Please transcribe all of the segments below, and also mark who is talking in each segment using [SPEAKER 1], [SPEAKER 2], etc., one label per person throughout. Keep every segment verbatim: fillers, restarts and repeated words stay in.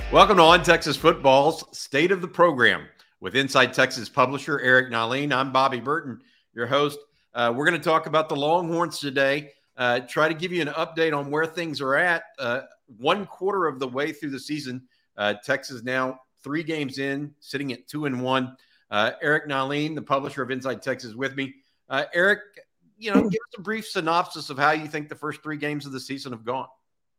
[SPEAKER 1] Welcome to On Texas Football's State of the Program with Inside Texas publisher Eric Nahlin. I'm Bobby Burton, your host. Uh, we're going to talk about the Longhorns today, uh, try to give you an update on where things are at. Uh, one quarter of the way through the season, uh, Texas now three games in, sitting at two and one. Uh, Eric Nahlin, the publisher of Inside Texas, with me. Uh, Eric, you know, give us a brief synopsis of how you think the first three games of the season have gone.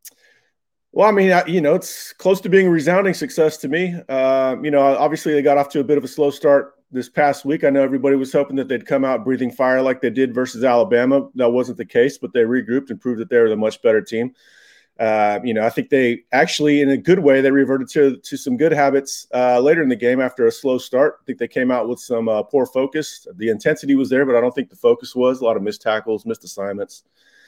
[SPEAKER 2] Well, I mean, you know, it's close to being a resounding success to me. Uh, you know, obviously they got off to a bit of a slow start this past week. I know everybody was hoping that they'd come out breathing fire like they did versus Alabama. That wasn't the case, but they regrouped and proved that they were the much better team. Uh, you know, I think they actually, in a good way, they reverted to to some good habits uh, later in the game after a slow start. I think they came out with some uh, poor focus. The intensity was there, but I don't think the focus was. A lot of missed tackles, missed assignments.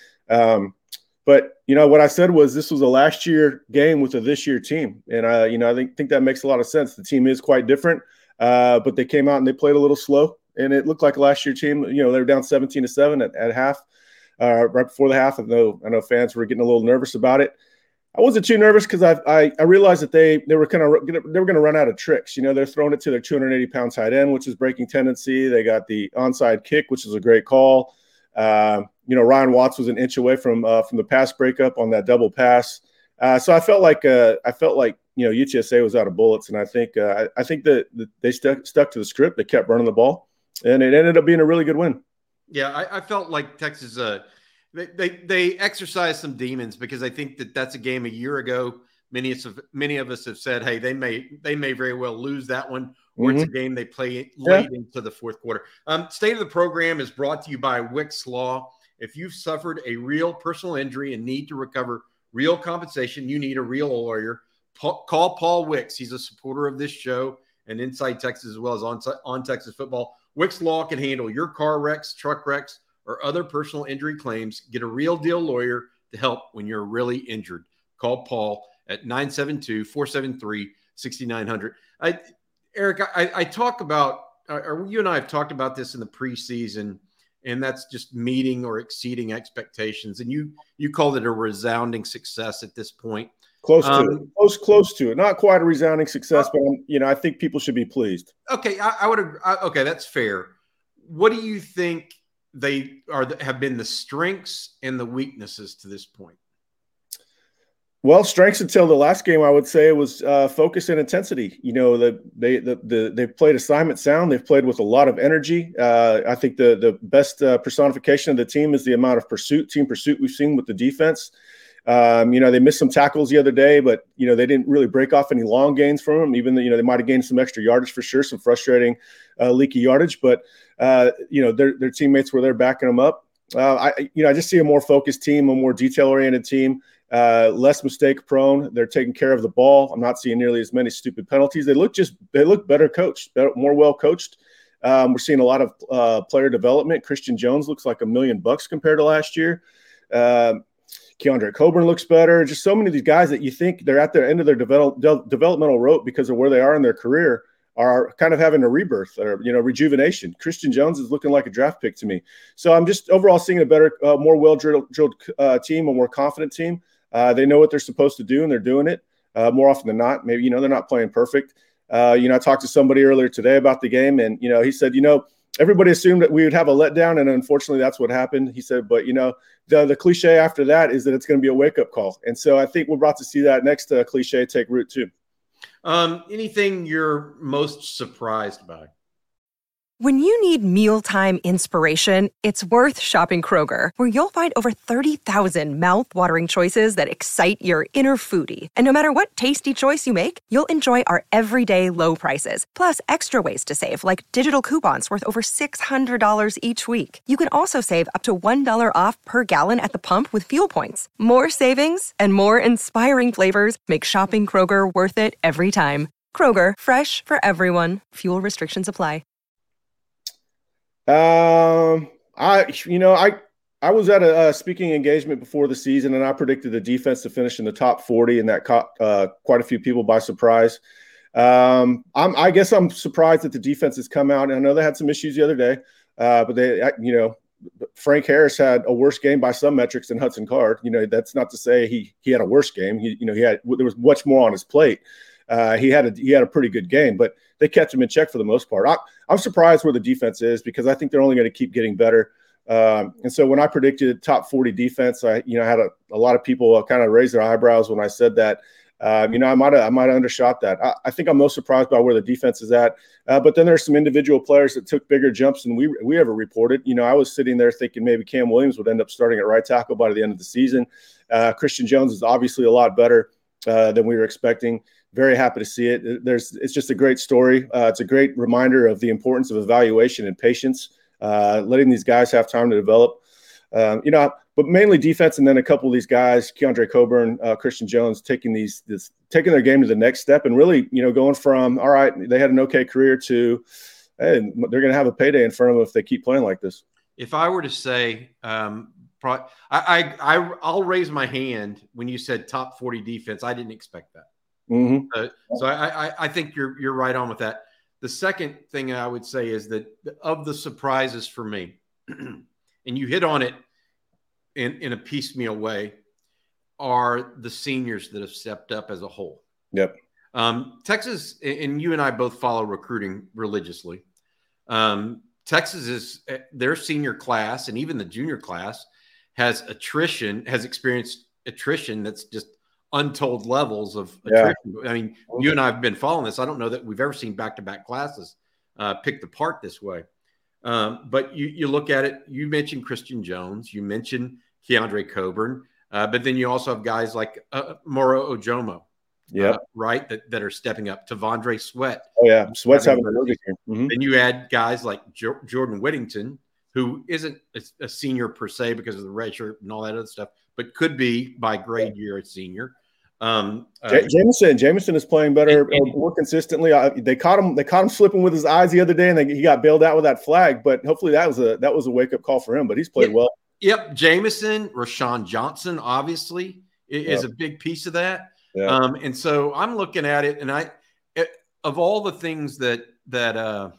[SPEAKER 2] Um But, you know, what I said was this was a last year game with a this year team. And, uh, you know, I think, think that makes a lot of sense. The team is quite different, uh, but they came out and they played a little slow. And it looked like a last year team. You know, they were down seventeen to seven at, at half, uh, right before the half. I know, I know fans were getting a little nervous about it. I wasn't too nervous because I, I I realized that they they were kind of they were going to run out of tricks. You know, they're throwing it to their two hundred eighty pound tight end, which is breaking tendency. They got the onside kick, which is a great call. Uh, you know, Ryan Watts was an inch away from uh, from the pass breakup on that double pass. Uh, so I felt like uh, I felt like you know U T S A was out of bullets, and I think uh, I, I think that, that they stuck stuck to the script. They kept running the ball, and it ended up being a really good win.
[SPEAKER 1] Yeah, I, I felt like Texas uh, they, they they exercised some demons because I think that that's a game a year ago. Many of many of us have said, hey, they may they may very well lose that one. Or it's a game they play late yeah. into the fourth quarter. Um, State of the Program is brought to you by Wicks Law. If you've suffered a real personal injury and need to recover real compensation, you need a real lawyer. Pa- call Paul Wicks. He's a supporter of this show and Inside Texas as well as on, on Texas Football. Wicks Law can handle your car wrecks, truck wrecks, or other personal injury claims. Get a real deal lawyer to help when you're really injured. Call Paul at nine seven two, four seven three, six nine zero zero. I Eric, I, I talk about, or you and I have talked about this in the preseason, and that's just meeting or exceeding expectations. And you you called it a resounding success at this point.
[SPEAKER 2] Close to um, it. Close, close to it. Not quite a resounding success, uh, but you know, I think people should be pleased.
[SPEAKER 1] Okay, I, I would. I, okay, that's fair. What do you think they are have been the strengths and the weaknesses to this point?
[SPEAKER 2] Well, strengths until the last game, I would say, was uh, focus and intensity. You know, the, they the, the they've played assignment sound. They've played with a lot of energy. Uh, I think the the best uh, personification of the team is the amount of pursuit, team pursuit we've seen with the defense. Um, you know, they missed some tackles the other day, but you know they didn't really break off any long gains from them. Even though you know they might have gained some extra yardage for sure, some frustrating uh, leaky yardage. But uh, you know their their teammates were there backing them up. Uh, I you know I just see a more focused team, a more detail oriented team. Uh, less mistake prone. They're taking care of the ball. I'm not seeing nearly as many stupid penalties. They look just they look better coached, better, more well coached. Um, we're seeing a lot of uh, player development. Christian Jones looks like a million bucks compared to last year. Um, Keandre Coburn looks better. Just so many of these guys that you think they're at their end of their develop, de- developmental rope because of where they are in their career are kind of having a rebirth or, you know, rejuvenation. Christian Jones is looking like a draft pick to me. So I'm just overall seeing a better, uh, more well-drilled drilled, uh, team, a more confident team. Uh, they know what they're supposed to do, and they're doing it uh, more often than not. Maybe, you know, they're not playing perfect. Uh, you know, I talked to somebody earlier today about the game, and, you know, he said, you know, everybody assumed that we would have a letdown, and unfortunately that's what happened. He said, but, you know, the, the cliche after that is that it's going to be a wake-up call. And so I think we're about to see that next uh, cliche take root too.
[SPEAKER 1] Um, anything you're most surprised by?
[SPEAKER 3] When you need mealtime inspiration, it's worth shopping Kroger, where you'll find over thirty thousand mouth-watering choices that excite your inner foodie. And no matter what tasty choice you make, you'll enjoy our everyday low prices, plus extra ways to save, like digital coupons worth over six hundred dollars each week. You can also save up to one dollar off per gallon at the pump with fuel points. More savings and more inspiring flavors make shopping Kroger worth it every time. Kroger, fresh for everyone. Fuel restrictions apply.
[SPEAKER 2] Um, I, you know, I, I was at a, a speaking engagement before the season, and I predicted the defense to finish in the top forty, and that caught uh, quite a few people by surprise. Um, I'm, I guess I'm surprised that the defense has come out, and I know they had some issues the other day, uh, but they, you know, Frank Harris had a worse game by some metrics than Hudson Card. You know, that's not to say he he had a worse game. He, you know, he had there was much more on his plate. uh, he had a he had a pretty good game, but they kept him in check for the most part. I, I'm surprised where the defense is because I think they're only going to keep getting better. Um, and so when I predicted top forty defense, I you know had a, a lot of people kind of raise their eyebrows when I said that. Um, you know, I might have I might have undershot that. I, I think I'm most surprised by where the defense is at. Uh, but then there's some individual players that took bigger jumps than we we ever reported. You know, I was sitting there thinking maybe Cam Williams would end up starting at right tackle by the end of the season. Uh, Christian Jones is obviously a lot better uh, than we were expecting. Very happy to see it. There's it's just a great story. Uh, it's a great reminder of the importance of evaluation and patience, uh, letting these guys have time to develop. Um, you know, but mainly defense, and then a couple of these guys, Keondre Coburn, uh, Christian Jones, taking these, this, taking their game to the next step, and really, you know, going from all right, they had an okay career to, hey, they're going to have a payday in front of them if they keep playing like this.
[SPEAKER 1] If I were to say, um, pro- I, I, I, I'll raise my hand when you said top forty defense. I didn't expect that.
[SPEAKER 2] Mm-hmm.
[SPEAKER 1] Uh, so I, I, I think you're, you're right on with that. The second thing I would say is that of the surprises for me. And you hit on it in, in a piecemeal way, are the seniors that have stepped up as a whole.
[SPEAKER 2] Yep.
[SPEAKER 1] Um, Texas, and you and I both follow recruiting religiously. Um, Texas is their senior class, and even the junior class has attrition, has experienced attrition that's just untold levels of attrition. Yeah. I mean, you and I have been following this. I don't know that we've ever seen back-to-back classes uh, picked apart this way. Um, but you, you look at it, you mentioned Christian Jones, you mentioned Keondre Coburn, uh, but then you also have guys like uh, Moro Ojomo,
[SPEAKER 2] yeah,
[SPEAKER 1] uh, right, that, that are stepping up. T'Vondre Sweat.
[SPEAKER 2] Oh, yeah, Sweat's having a really good game.
[SPEAKER 1] Mm-hmm. Then you add guys like jo- Jordan Whittington, who isn't a, a senior per se because of the red shirt and all that other stuff, but could be by grade year a senior. Um, uh,
[SPEAKER 2] J- Jameson, Jameson is playing better, and, and, more consistently. I, they caught him. They caught him slipping with his eyes the other day, and they, he got bailed out with that flag. But hopefully, that was a that was a wake up call for him. But he's played
[SPEAKER 1] yep,
[SPEAKER 2] well.
[SPEAKER 1] Yep, Jameson, Rashawn Johnson, obviously is yep. a big piece of that.
[SPEAKER 2] Yep.
[SPEAKER 1] Um, and so I'm looking at it, and I, it, of all the things that that uh,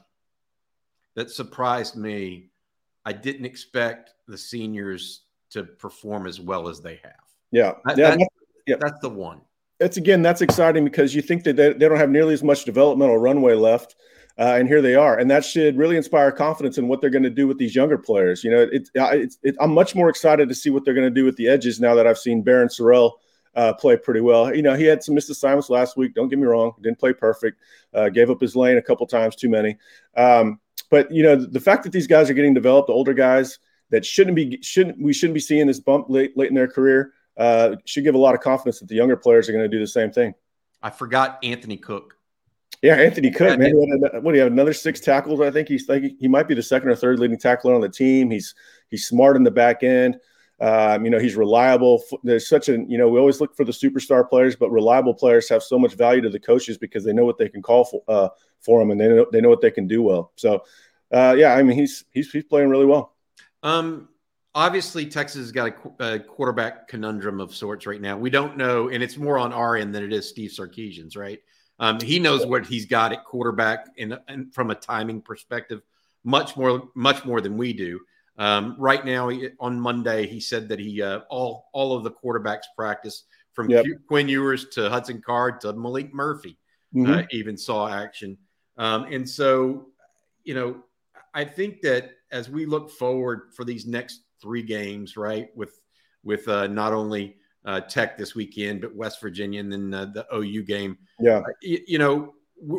[SPEAKER 1] that surprised me, I didn't expect the seniors to perform as well as they have.
[SPEAKER 2] Yeah,
[SPEAKER 1] that,
[SPEAKER 2] yeah.
[SPEAKER 1] That, Yeah, that's the one.
[SPEAKER 2] That's again, that's exciting because you think that they, they don't have nearly as much developmental runway left, uh, and here they are, and that should really inspire confidence in what they're going to do with these younger players. You know, it, it, it, I'm much more excited to see what they're going to do with the edges now that I've seen Barron Sorrell uh, play pretty well. You know, he had some missed assignments last week. Don't get me wrong, didn't play perfect, uh, gave up his lane a couple times too many. Um, but you know, the fact that these guys are getting developed, the older guys that shouldn't be shouldn't we shouldn't be seeing this bump late late in their career. Uh, should give a lot of confidence that the younger players are going to do the same thing.
[SPEAKER 1] I forgot Anthony Cook.
[SPEAKER 2] Yeah, Anthony Cook, man. What do you have? Another six tackles. I think he's like he might be the second or third leading tackler on the team. He's he's smart in the back end. Um, you know, he's reliable. There's such a you know we always look for the superstar players, but reliable players have so much value to the coaches because they know what they can call for uh, for them, and they know they know what they can do well. So, uh, yeah, I mean he's he's he's playing really well.
[SPEAKER 1] Um. Obviously, Texas has got a, a quarterback conundrum of sorts right now. We don't know, and it's more on our end than it is Steve Sarkisian's, right? Um, he knows what he's got at quarterback in, in, from a timing perspective, much more much more than we do. Um, right now, he, on Monday, he said that he uh, all all of the quarterbacks practice from
[SPEAKER 2] yep.
[SPEAKER 1] Q, Quinn Ewers to Hudson Card to Malik Murphy mm-hmm. uh, even saw action. Um, and so, you know, I think that as we look forward for these next three games, right, with with uh, not only uh, Tech this weekend, but West Virginia and then uh, the O U game.
[SPEAKER 2] Yeah.
[SPEAKER 1] Uh, you, you know,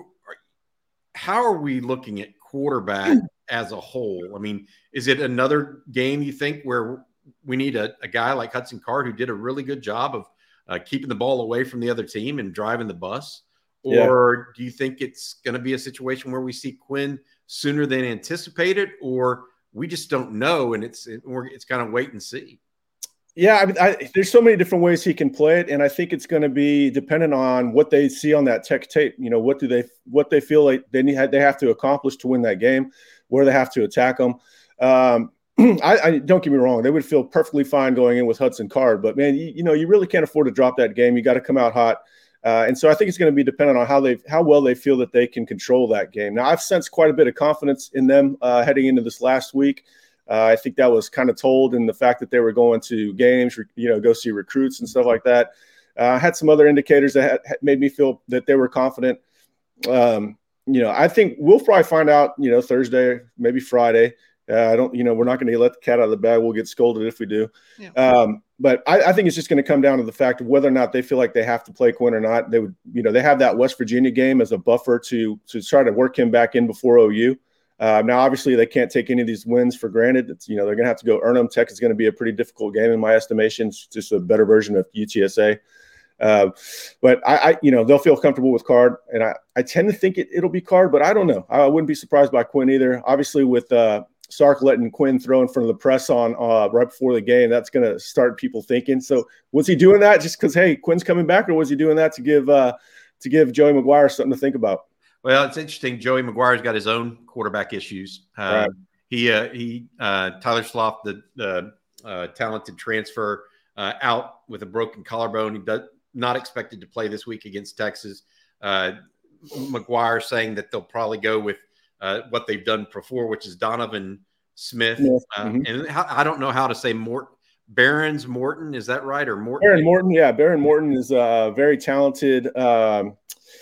[SPEAKER 1] how are we looking at quarterback as a whole? I mean, is it another game you think where we need a, a guy like Hudson Card who did a really good job of uh, keeping the ball away from the other team and driving the bus? Or yeah. do you think it's going to be a situation where we see Quinn sooner than anticipated, or we just don't know, and it's we're, it's kind of wait and see?
[SPEAKER 2] Yeah, I mean, I, there's so many different ways he can play it, and I think it's going to be dependent on what they see on that Tech tape. You know, what do they what they feel like they need they have to accomplish to win that game, where they have to attack them. Um, I, I don't get me wrong; they would feel perfectly fine going in with Hudson Card, but man, you, you know, you really can't afford to drop that game. You got to come out hot. Uh, and so I think it's going to be dependent on how they how well they feel that they can control that game. Now, I've sensed quite a bit of confidence in them uh, heading into this last week. Uh, I think that was kind of told in the fact that they were going to games, you know, go see recruits and stuff like that. Uh, I had some other indicators that had, had made me feel that they were confident. Um, you know, I think we'll probably find out, you know, Thursday, maybe Friday. Uh, I don't, you know, we're not going to let the cat out of the bag. We'll get scolded if we do. Yeah. Um, but I, I think it's just going to come down to the fact of whether or not they feel like they have to play Quinn or not. They would, you know, they have that West Virginia game as a buffer to to try to work him back in before O U. Uh, now, obviously, they can't take any of these wins for granted. It's, you know, they're going to have to go earn them. Tech is going to be a pretty difficult game in my estimation. It's just a better version of U T S A. Uh, but I, I, you know, they'll feel comfortable with Card, and I, I tend to think it, it'll be Card, but I don't know. I wouldn't be surprised by Quinn either. Obviously, with uh, Sark letting Quinn throw in front of the press on uh, right before the game, that's going to start people thinking. So, was he doing that just because hey, Quinn's coming back, or was he doing that to give uh, to give Joey McGuire something to think about?
[SPEAKER 1] Well, it's interesting. Joey McGuire's got his own quarterback issues. Uh, right. He uh, he uh, Tyler Sloth, the, the uh, talented transfer, uh, out with a broken collarbone. He does not expected to play this week against Texas. Uh, McGuire saying that they'll probably go with uh, what they've done before, which is Donovan Smith.
[SPEAKER 2] Yeah.
[SPEAKER 1] Uh,
[SPEAKER 2] mm-hmm.
[SPEAKER 1] And how, I don't know how to say Mort Barons Morton. Is that right? Or Morton?
[SPEAKER 2] Baron Morton. Yeah. Baron Morton is a very talented, um,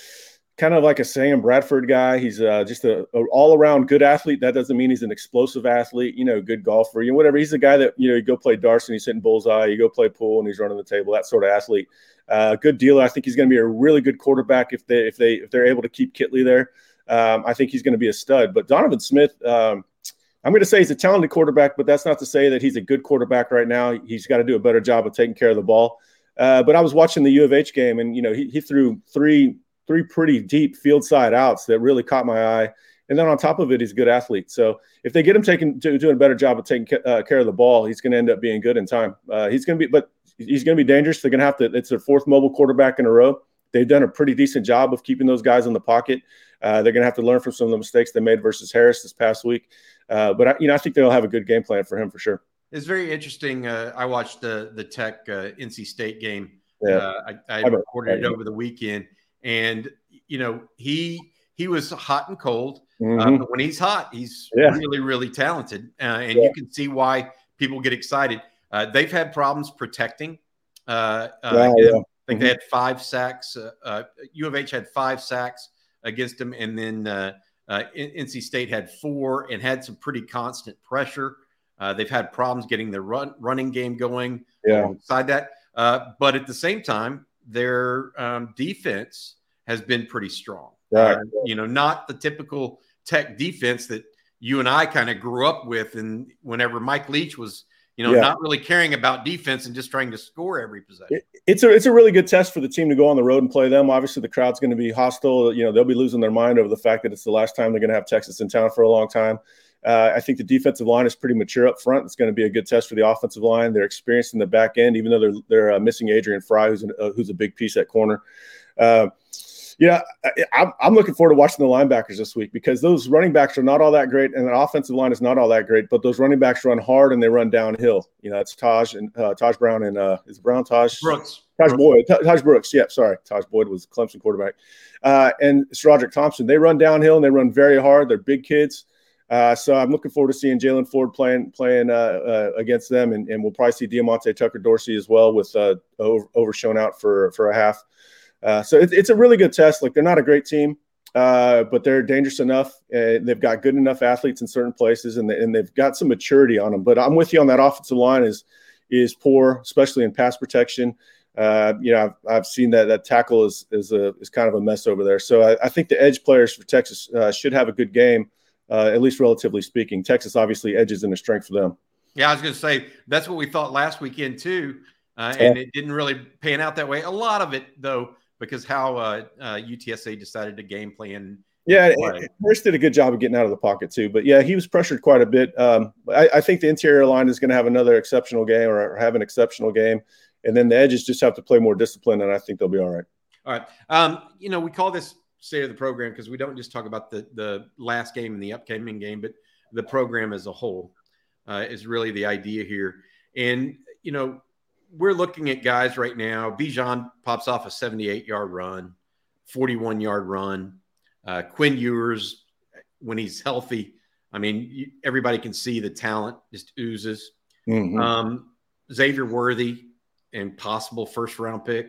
[SPEAKER 2] kind of like a Sam Bradford guy. He's uh, just a, a all-around good athlete. That doesn't mean he's an explosive athlete, you know, good golfer, you know, whatever. He's the guy that, you know, you go play darts and he's hitting bullseye. You go play pool and he's running the table, that sort of athlete. Uh, good dealer. I think he's going to be a really good quarterback if they if they if they're able to keep Kitley there. Um, I think he's going to be a stud. But Donovan Smith, um, I'm going to say he's a talented quarterback, but that's not to say that he's a good quarterback right now. He's got to do a better job of taking care of the ball. Uh, but I was watching the U of H game, and you know he he threw three three pretty deep field side outs that really caught my eye. And then on top of it, he's a good athlete. So if they get him taking doing a better job of taking uh, care of the ball, he's going to end up being good in time. Uh, he's going to be, but he's going to be dangerous. They're going to have to. It's their fourth mobile quarterback in a row. They've done a pretty decent job of keeping those guys in the pocket. Uh, they're going to have to learn from some of the mistakes they made versus Harris this past week. Uh, but I, you know, I think they'll have a good game plan for him for sure.
[SPEAKER 1] It's very interesting. Uh, I watched the the Tech uh, N C State game.
[SPEAKER 2] Yeah.
[SPEAKER 1] Uh, I, I recorded it over the weekend, and you know he he was hot and cold.
[SPEAKER 2] Mm-hmm.
[SPEAKER 1] Uh, but when he's hot, he's yeah. really really talented, uh, and yeah. you can see why people get excited. Uh, they've had problems protecting. Uh, uh,
[SPEAKER 2] yeah, yeah.
[SPEAKER 1] I think mm-hmm. they had five sacks. Uh, uh, U of H had five sacks against them, and then uh, uh, N C State had four and had some pretty constant pressure. Uh, they've had problems getting their run running game going.
[SPEAKER 2] Yeah.
[SPEAKER 1] Alongside that, uh, but at the same time, their um, defense has been pretty strong.
[SPEAKER 2] Right.
[SPEAKER 1] Uh, you know, not the typical Tech defense that you and I kind of grew up with, and whenever Mike Leach was, you know, yeah. not really caring about defense and just trying to score every possession.
[SPEAKER 2] It, it's a it's a really good test for the team to go on the road and play them. Obviously, the crowd's going to be hostile. You know, they'll be losing their mind over the fact that it's the last time they're going to have Texas in town for a long time. Uh, I think the defensive line is pretty mature up front. It's going to be a good test for the offensive line. They're experienced in the back end, even though they're they're uh, missing Adrian Fry, who's an, uh, who's a big piece at corner. Uh, yeah, I, I'm looking forward to watching the linebackers this week because those running backs are not all that great, and the offensive line is not all that great. But those running backs run hard and they run downhill. You know, it's Taj and uh, Taj Brown and uh, is it Brown Taj
[SPEAKER 1] Brooks.
[SPEAKER 2] Taj
[SPEAKER 1] Brooks.
[SPEAKER 2] Boyd. Taj Brooks. Yeah, sorry, Taj Boyd was Clemson quarterback, uh, and Roderick Thompson. They run downhill and they run very hard. They're big kids. Uh, so I'm looking forward to seeing Jalen Ford playing playing uh, uh, against them, and, and we'll probably see Diamante Tucker Dorsey as well with uh, over, overshown out for for a half. Uh, so it, it's a really good test. Like they're not a great team, uh, but they're dangerous enough. Uh, they've got good enough athletes in certain places, and, they, and they've got some maturity on them. But I'm with you on that offensive line is is poor, especially in pass protection. Uh, you know, I've, I've seen that that tackle is is a is kind of a mess over there. So I, I think the edge players for Texas uh, should have a good game. Uh, at least relatively speaking. Texas obviously edges in a strength for them.
[SPEAKER 1] Yeah, I was going to say that's what we thought last weekend too, uh, and yeah. it didn't really pan out that way. A lot of it, though, because how uh, uh, U T S A decided to game plan.
[SPEAKER 2] Yeah, Harris did a good job of getting out of the pocket too. But, yeah, he was pressured quite a bit. Um, I, I think the interior line is going to have another exceptional game or have an exceptional game, and then the edges just have to play more discipline, and I think they'll be all right.
[SPEAKER 1] All right. Um, you know, we call this state of the program because we don't just talk about the the last game and the upcoming game, but the program as a whole uh, is really the idea here. And, you know, we're looking at guys right now. Bijan pops off a seventy-eight yard run, forty-one yard run. Uh, Quinn Ewers, when he's healthy, I mean, you, everybody can see the talent just oozes.
[SPEAKER 2] Mm-hmm.
[SPEAKER 1] Um, Xavier Worthy and possible first round pick.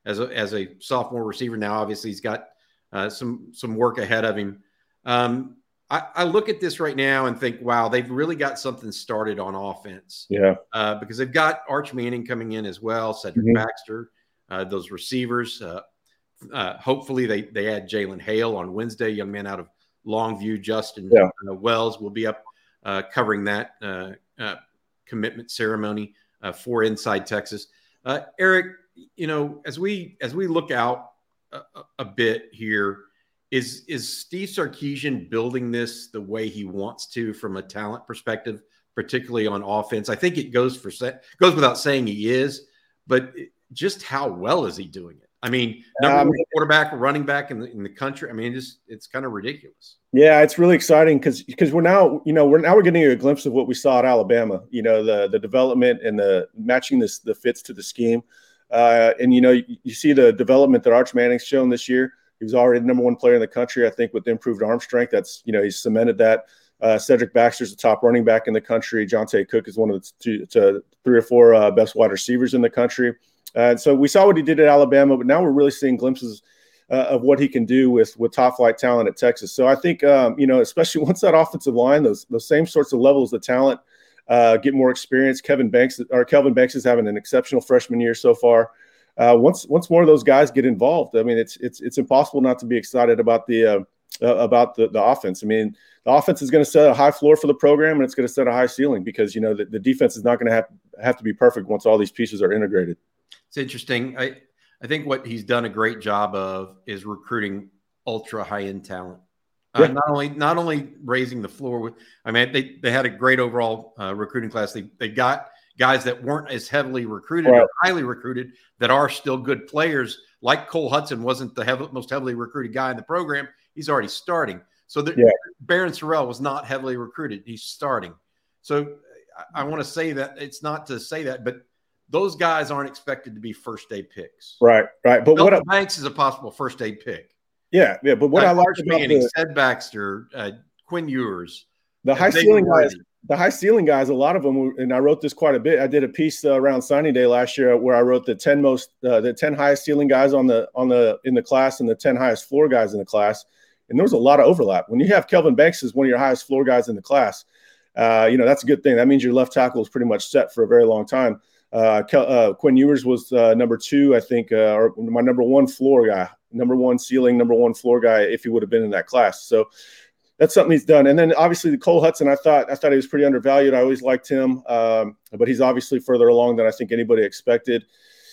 [SPEAKER 1] as a, as a sophomore receiver. Now, obviously, he's got uh, some some work ahead of him. Um, I, I look at this right now and think, wow, they've really got something started on offense.
[SPEAKER 2] Yeah,
[SPEAKER 1] uh, because they've got Arch Manning coming in as well, Cedric mm-hmm. Baxter, uh, those receivers. Uh, uh, hopefully, they they add Jalen Hale on Wednesday, young man out of Longview. Justin
[SPEAKER 2] yeah.
[SPEAKER 1] uh, Wells will be up uh, covering that uh, uh, commitment ceremony uh, for Inside Texas. Uh, Eric, you know, as we as we look out a, a bit here, is is Steve Sarkisian building this the way he wants to from a talent perspective, particularly on offense? I think it goes for goes without saying he is, but just how well is he doing it? I mean, number um, one quarterback, running back in the, in the country. I mean, just it's kind of ridiculous.
[SPEAKER 2] Yeah, it's really exciting because because we're now, you know, we're now we're getting a glimpse of what we saw at Alabama. You know, the the development and the matching this the fits to the scheme, uh, and you know, you, you see the development that Arch Manning's shown this year. He was already the number one player in the country, I think, with improved arm strength. That's, you know, he's cemented that. Uh, Cedric Baxter's the top running back in the country. Jonte Cook is one of the two, to three or four uh, best wide receivers in the country. And uh, so we saw what he did at Alabama, but now we're really seeing glimpses uh, of what he can do with with top flight talent at Texas. So I think, um, you know, especially once that offensive line, those those same sorts of levels of talent uh, get more experience. Kevin Banks or Kelvin Banks is having an exceptional freshman year so far. Uh, once once more of those guys get involved, I mean, it's it's it's impossible not to be excited about the uh, uh, about the, the offense. I mean, the offense is going to set a high floor for the program, and it's going to set a high ceiling because, you know, the, the defense is not going to have have to be perfect once all these pieces are integrated.
[SPEAKER 1] It's interesting. I I think what he's done a great job of is recruiting ultra high end talent. Uh, yeah. Not only not only raising the floor with, I mean, they they had a great overall uh, recruiting class. They they got guys that weren't as heavily recruited right. or highly recruited that are still good players. Like Cole Hudson wasn't the heavy, most heavily recruited guy in the program. He's already starting. So the, yeah. Barron Sorrell was not heavily recruited. He's starting. So I, I want to say that it's not to say that, but those guys aren't expected to be first day picks.
[SPEAKER 2] Right, right. But
[SPEAKER 1] Milton
[SPEAKER 2] what
[SPEAKER 1] Banks is a possible first day pick.
[SPEAKER 2] Yeah, yeah. But what uh, I like about
[SPEAKER 1] Manning, the, Ced Baxter, uh, Quinn Ewers,
[SPEAKER 2] the high ceiling guys, the high ceiling guys, a lot of them, and I wrote this quite a bit. I did a piece uh, around signing day last year where I wrote the ten most, uh, the ten highest ceiling guys on the on the in the class and the ten highest floor guys in the class. And there was a lot of overlap. When you have Kelvin Banks as one of your highest floor guys in the class, uh, you know, that's a good thing. That means your left tackle is pretty much set for a very long time. Uh, uh, Quinn Ewers was uh, number two, I think, uh, or my number one floor guy, number one ceiling, number one floor guy, if he would have been in that class. So that's something he's done. And then obviously the Cole Hudson, I thought I thought he was pretty undervalued. I always liked him, um, but he's obviously further along than I think anybody expected.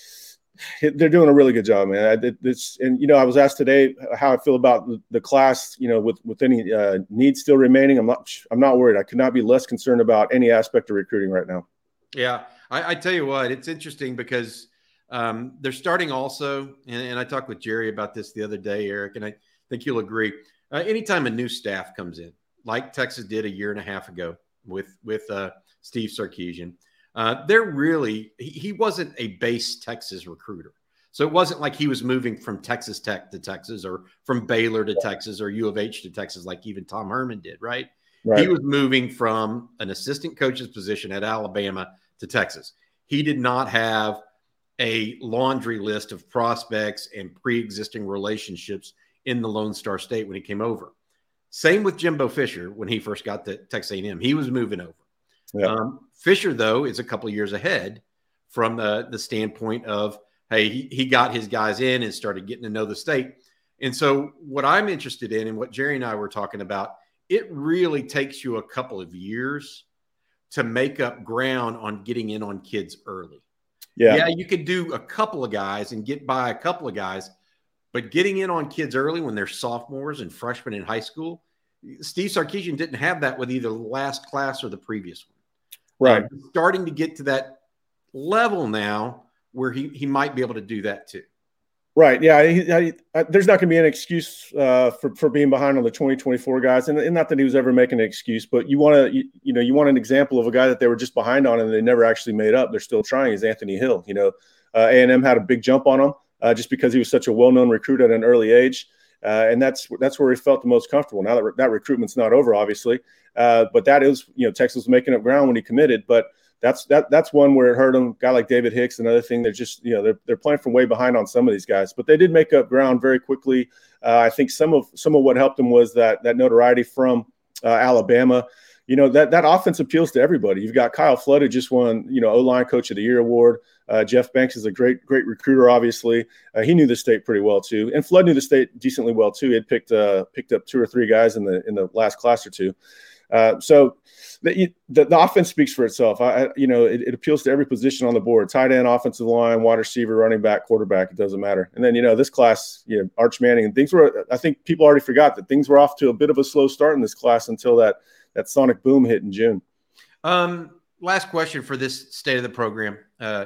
[SPEAKER 2] They're doing a really good job, man. It, it's, and, you know, I was asked today how I feel about the, the class, you know, with, with any uh, needs still remaining. I'm not, I'm not worried. I could not be less concerned about any aspect of recruiting right now.
[SPEAKER 1] Yeah. I, I tell you what, it's interesting because um, they're starting also, and, and I talked with Jerry about this the other day, Eric, and I think you'll agree. Uh, anytime a new staff comes in, like Texas did a year and a half ago with, with uh, Steve Sarkisian, Uh, they're really, he, he wasn't a base Texas recruiter. So it wasn't like he was moving from Texas Tech to Texas or from Baylor to Texas or U of H to Texas like even Tom Herman did, right? right? He was moving from an assistant coach's position at Alabama to Texas. He did not have a laundry list of prospects and pre-existing relationships in the Lone Star State when he came over. Same with Jimbo Fisher when he first got to Texas A and M. He was moving over. Yeah. Um, Fisher, though, is a couple of years ahead from the, the standpoint of, hey, he, he got his guys in and started getting to know the state. And so what I'm interested in and what Jerry and I were talking about, it really takes you a couple of years to make up ground on getting in on kids early. Yeah, yeah, you could do a couple of guys and get by a couple of guys, but getting in on kids early when they're sophomores and freshmen in high school, Steve Sarkisian didn't have that with either the last class or the previous one.
[SPEAKER 2] Right.
[SPEAKER 1] Um, starting to get to that level now where he, he might be able to do that too.
[SPEAKER 2] Right. Yeah. He, I, I, there's not going to be an excuse uh, for, for being behind on the twenty twenty-four guys. And, and not that he was ever making an excuse, but you want to, you, you know, you want an example of a guy that they were just behind on and they never actually made up. They're still trying is Anthony Hill. You know, uh, A and M had a big jump on him uh, just because he was such a well-known recruit at an early age. Uh, and that's that's where he felt the most comfortable. Now that re- that recruitment's not over, obviously, uh, but that is, you know, Texas was making up ground when he committed. But that's that that's one where it hurt them. Guy like David Hicks, another thing. They're just you know they're they're playing from way behind on some of these guys, but they did make up ground very quickly. Uh, I think some of some of what helped them was that that notoriety from uh, Alabama. You know, that that offense appeals to everybody. You've got Kyle Flood, who just won, you know, O-line Coach of the Year award. Uh, Jeff Banks is a great, great recruiter, obviously. Uh, he knew the state pretty well, too. And Flood knew the state decently well, too. He had picked uh, picked up two or three guys in the in the last class or two. Uh, so the, the, the offense speaks for itself. I, I you know, it, it appeals to every position on the board: tight end, offensive line, wide receiver, running back, quarterback. It doesn't matter. And then, you know, this class, you know, Arch Manning and things were. I think people already forgot that things were off to a bit of a slow start in this class until that that sonic boom hit in June.
[SPEAKER 1] Um, last question for this state of the program: uh,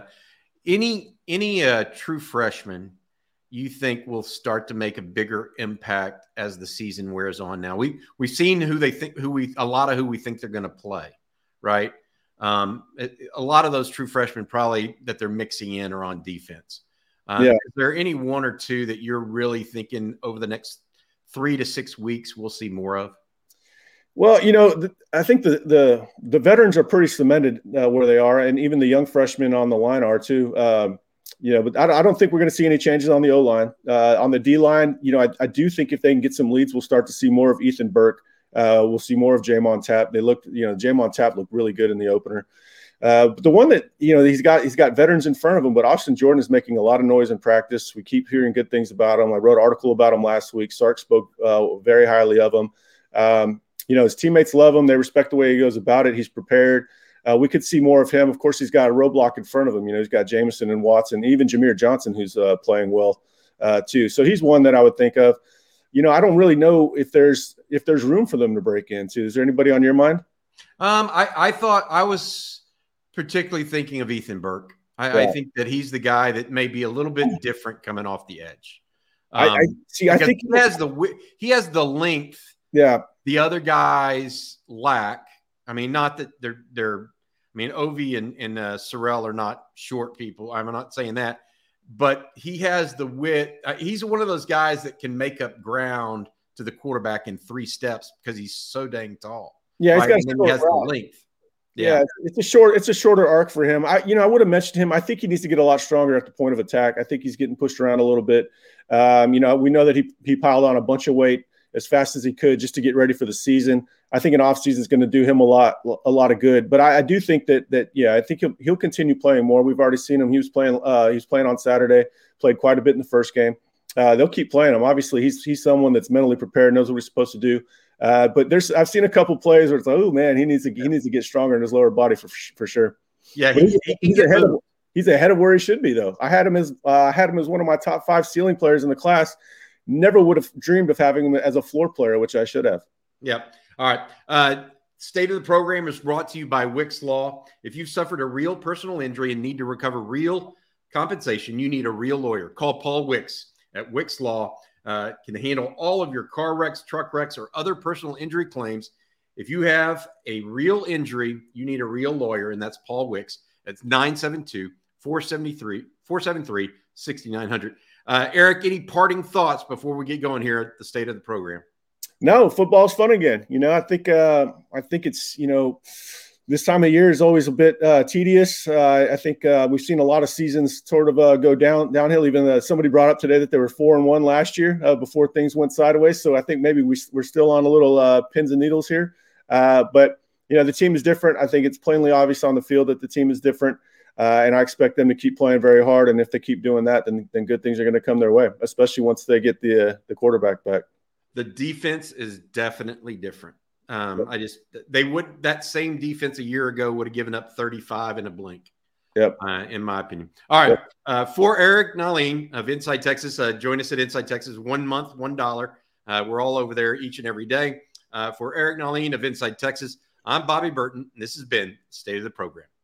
[SPEAKER 1] any any uh, true freshman you think will start to make a bigger impact as the season wears on? Now we we've seen who they think who we a lot of who we think they're going to play, right? Um, a lot of those true freshmen probably that they're mixing in are on defense. Um,
[SPEAKER 2] yeah.
[SPEAKER 1] Is there any one or two that you're really thinking over the next three to six weeks we'll see more of?
[SPEAKER 2] Well, you know, the, I think the, the the veterans are pretty cemented uh, where they are, and even the young freshmen on the line are too. Um, you know, but I, I don't think we're going to see any changes on the O-line. Uh, on the D-line, you know, I, I do think if they can get some leads, we'll start to see more of Ethan Burke. Uh, we'll see more of Jamon Tapp. They looked, you know, Jamon Tapp looked really good in the opener. Uh, but the one that, you know, he's got he's got veterans in front of him, but Austin Jordan is making a lot of noise in practice. We keep hearing good things about him. I wrote an article about him last week. Sark spoke uh, very highly of him. Um, You know, his teammates love him. They respect the way he goes about it. He's prepared. Uh, we could see more of him. Of course, he's got a roadblock in front of him. You know, he's got Jameson and Watson, even Jameer Johnson, who's uh, playing well uh, too. So he's one that I would think of. You know, I don't really know if there's if there's room for them to break into. Is there anybody on your mind?
[SPEAKER 1] Um, I, I thought I was particularly thinking of Ethan Burke. I, yeah. I think that he's the guy that may be a little bit different coming off the edge. Um,
[SPEAKER 2] I, I see. I think
[SPEAKER 1] he has the he has the length.
[SPEAKER 2] Yeah.
[SPEAKER 1] The other guys lack. I mean, not that they're they're. I mean, Ovi and and uh, Sorrell are not short people. I'm not saying that, but he has the width. Uh, he's one of those guys that can make up ground to the quarterback in three steps because he's so dang tall.
[SPEAKER 2] Yeah,
[SPEAKER 1] right?
[SPEAKER 2] he's got
[SPEAKER 1] he has route. the length.
[SPEAKER 2] Yeah. yeah, it's a short. It's a shorter arc for him. I, you know, I would have mentioned him. I think he needs to get a lot stronger at the point of attack. I think he's getting pushed around a little bit. Um, you know, we know that he he piled on a bunch of weight as fast as he could just to get ready for the season. I think an offseason is going to do him a lot, a lot of good. But I, I do think that that yeah, I think he'll he'll continue playing more. We've already seen him. He was playing. Uh, he was playing on Saturday. Played quite a bit in the first game. Uh, they'll keep playing him. Obviously, he's he's someone that's mentally prepared, knows what he's supposed to do. Uh, but there's I've seen a couple plays where it's like, oh man, he needs to he needs to get stronger in his lower body for for sure.
[SPEAKER 1] Yeah, he,
[SPEAKER 2] he's,
[SPEAKER 1] he
[SPEAKER 2] he's ahead of he's ahead of where he should be though. I had him as uh, I had him as one of my top five ceiling players in the class. Never would have dreamed of having him as a floor player, which I should have.
[SPEAKER 1] Yep. All right. Uh, State of the program is brought to you by Wickes Law. If you've suffered a real personal injury and need to recover real compensation, you need a real lawyer. Call Paul Wickes at Wickes Law. Uh, can handle all of your car wrecks, truck wrecks, or other personal injury claims. If you have a real injury, you need a real lawyer, and that's Paul Wickes. That's nine seven two, four seven three, four seven three, six nine zero zero. Uh, Eric, any parting thoughts before we get going here at the state of the program?
[SPEAKER 2] No, football's fun again. You know, I think uh, I think it's, you know, this time of year is always a bit uh, tedious. Uh, I think uh, we've seen a lot of seasons sort of uh, go down downhill. Even uh, somebody brought up today that they were four and one last year uh, before things went sideways. So I think maybe we, we're still on a little uh, pins and needles here. Uh, but, you know, the team is different. I think it's plainly obvious on the field that the team is different. Uh, and I expect them to keep playing very hard. And if they keep doing that, then then good things are going to come their way, especially once they get the uh, the quarterback back.
[SPEAKER 1] The defense is definitely different. Um, yep. I just they would that same defense a year ago would have given up thirty-five in a blink.
[SPEAKER 2] Yep.
[SPEAKER 1] Uh, in my opinion. All right. Yep. Uh, for Eric Nahlin of Inside Texas, uh, join us at Inside Texas. One month, one dollar. Uh, we're all over there each and every day. Uh, for Eric Nahlin of Inside Texas, I'm Bobby Burton, and this has been State of the Program.